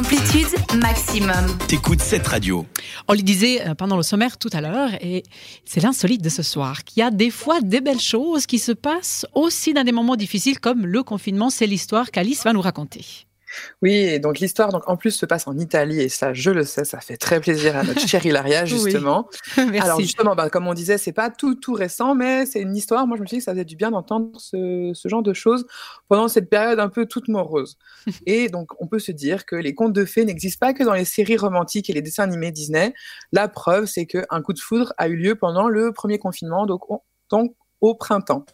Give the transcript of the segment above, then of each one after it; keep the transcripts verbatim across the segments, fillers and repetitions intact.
Amplitude maximum. T'écoutes cette radio. On le disait pendant le sommaire tout à l'heure, et c'est l'insolite de ce soir, qu'il y a des fois des belles choses qui se passent aussi dans des moments difficiles comme le confinement. C'est l'histoire qu'Alice va nous raconter. Oui, et donc l'histoire, donc en plus, se passe en Italie, et ça, je le sais, ça fait très plaisir à notre chère Hilaria, justement. Oui. Merci. Alors justement, bah, comme on disait, c'est pas tout tout récent, mais c'est une histoire. Moi, je me suis dit que ça faisait du bien d'entendre ce, ce genre de choses pendant cette période un peu toute morose. Et donc, on peut se dire que les contes de fées n'existent pas que dans les séries romantiques et les dessins animés Disney. La preuve, c'est qu'un coup de foudre a eu lieu pendant le premier confinement, donc, on, donc au printemps.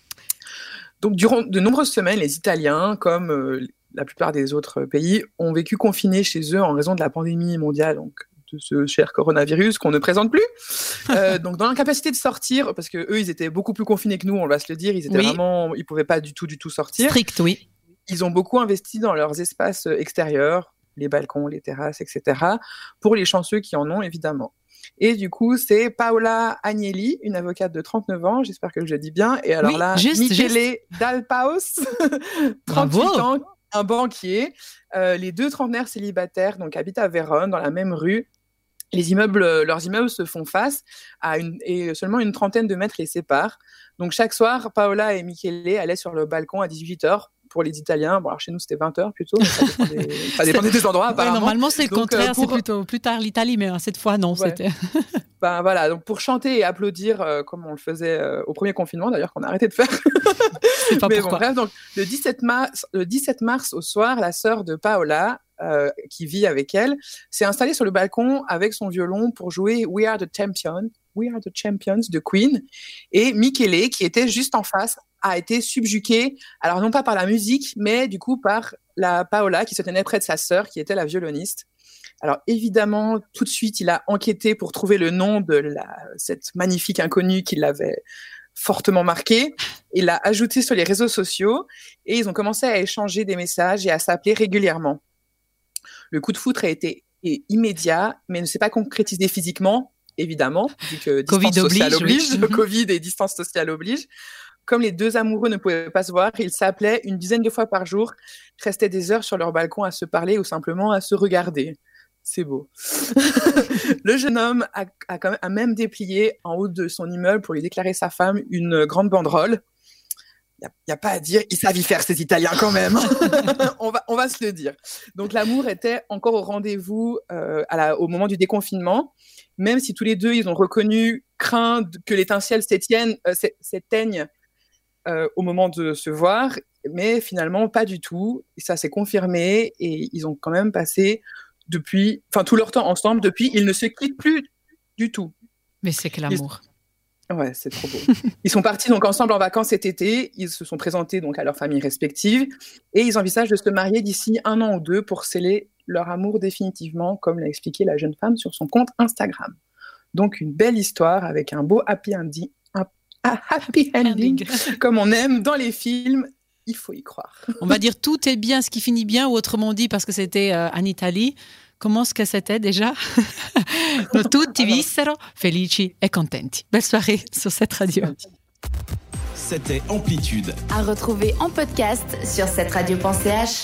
Donc, durant de nombreuses semaines, les Italiens, comme euh, la plupart des autres pays, ont vécu confinés chez eux en raison de la pandémie mondiale, donc de ce cher coronavirus qu'on ne présente plus. Euh, donc, dans l'incapacité de sortir, parce que eux, ils étaient beaucoup plus confinés que nous, on va se le dire, ils étaient Oui. vraiment, ils pouvaient pas du tout, du tout sortir. Strict, oui. Ils ont beaucoup investi dans leurs espaces extérieurs, les balcons, les terrasses, et cetera, pour les chanceux qui en ont, évidemment. Et du coup, c'est Paola Agnelli, une avocate de trente-neuf ans, j'espère que je le dis bien. Et alors Oui, là, juste, Michele juste. Dalpaos, trente-huit Bravo. ans, un banquier. Euh, les deux trentenaires célibataires donc, habitent à Vérone, dans la même rue. Les immeubles, euh, leurs immeubles se font face à une, et seulement une trentaine de mètres les séparent. Donc chaque soir, Paola et Michele allaient sur le balcon à dix-huit heures. Pour les Italiens, bon, alors chez nous c'était vingt heures plutôt, mais ça dépendait, ça dépendait des endroits Ouais, apparemment. normalement, c'est le Donc, contraire, euh, pour- c'est plutôt plus tard l'Italie, mais hein, cette fois, non. Ouais. C'était... Ben voilà, donc pour chanter et applaudir euh, comme on le faisait euh, au premier confinement, d'ailleurs qu'on a arrêté de faire. Je sais pas Mais bon, pourquoi. bref, donc le dix-sept mars, le dix-sept mars au soir, la sœur de Paola, euh, qui vit avec elle, s'est installée sur le balcon avec son violon pour jouer We Are the Champions, We Are the Champions de Queen. Et Michele, qui était juste en face, a été subjugué, alors non pas par la musique, mais du coup par la Paola qui se tenait près de sa sœur, qui était la violoniste. Alors évidemment, tout de suite, il a enquêté pour trouver le nom de la, cette magnifique inconnue qui l'avait fortement marqué. Il l'a ajouté sur les réseaux sociaux et ils ont commencé à échanger des messages et à s'appeler régulièrement. Le coup de foudre a été est immédiat, mais ne s'est pas concrétisé physiquement, évidemment, vu que distance Covid sociale oblige, oblige, oui. le Covid et distance sociale oblige. Comme les deux amoureux ne pouvaient pas se voir, ils s'appelaient une dizaine de fois par jour, restaient des heures sur leur balcon à se parler ou simplement à se regarder. C'est beau. Le jeune homme a, a, quand même, a même déplié en haut de son immeuble pour lui déclarer sa femme une grande banderole. Il n'y a, a pas à dire, ils savent y faire ces Italiens quand même. on, va, on va se le dire. Donc l'amour était encore au rendez-vous euh, à la, au moment du déconfinement, même si tous les deux ils ont reconnu, craint que l'étincelle s'éteigne, euh, s'éteigne euh, au moment de se voir, mais finalement pas du tout. Et ça s'est confirmé et ils ont quand même passé depuis, enfin tout leur temps ensemble. Depuis, ils ne se quittent plus du tout. Mais c'est que l'amour. Ils... Ouais, c'est trop beau. Ils sont partis donc ensemble en vacances cet été. Ils se sont présentés donc à leurs familles respectives et ils envisagent de se marier d'ici un an ou deux pour sceller leur amour définitivement, comme l'a expliqué la jeune femme sur son compte Instagram. Donc une belle histoire avec un beau happy ending, un, un happy ending, comme on aime dans les films. Il faut y croire. On va dire tout est bien ce qui finit bien, ou autrement dit, parce que c'était euh, en Italie. Comment est-ce que c'était déjà? No, tutti vissero felici e contenti. Belle soirée sur cette radio. C'était Amplitude. À retrouver en podcast sur cette radio point c h.